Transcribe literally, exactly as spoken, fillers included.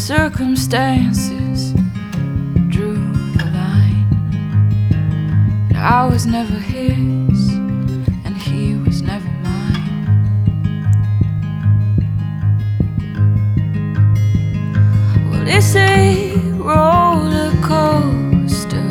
circumstances drew the line. I was never his,